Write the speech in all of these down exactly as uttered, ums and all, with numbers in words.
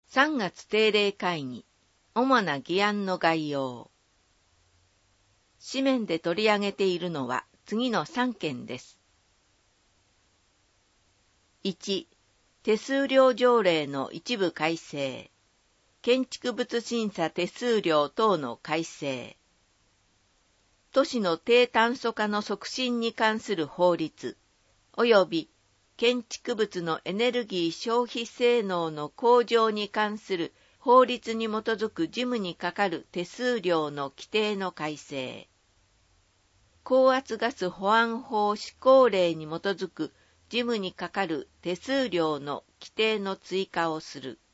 さんがつ定例会議、主な議案の概要。紙面で取り上げているのは次のさんけんです。いち、手数料条例の一部改正。建築物審査手数料等の改正。都市の低炭素化の促進に関する法律、及び建築物のエネルギー消費性能の向上に関する法律に基づく事務にかかる手数料の規定の改正。高圧ガス保安法施行令に基づく事務にかかる手数料の規定の追加をする。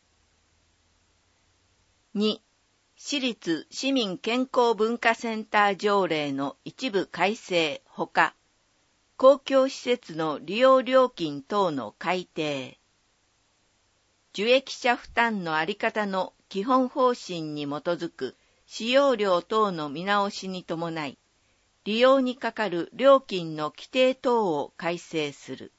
に、私立市民健康文化センター条例の一部改正ほか、公共施設の利用料金等の改定。受益者負担のあり方の基本方針に基づく使用料等の見直しに伴い、利用にかかる料金の規定等を改正する。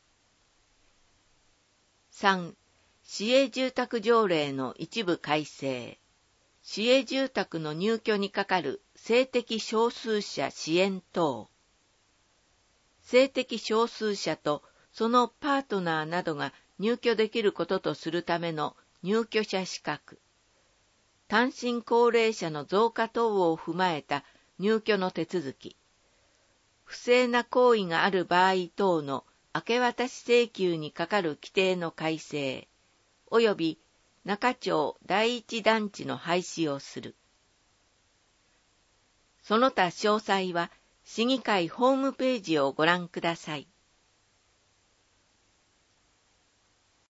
さん、市営住宅条例の一部改正。市営住宅の入居にかかる性的少数者支援等。性的少数者とそのパートナーなどが入居できることとするための入居者資格。単身高齢者の増加等を踏まえた入居の手続き。不正な行為がある場合等の明け渡し請求にかかる規定の改正、及び中町第一団地の廃止をする。その他詳細は市議会ホームページをご覧ください。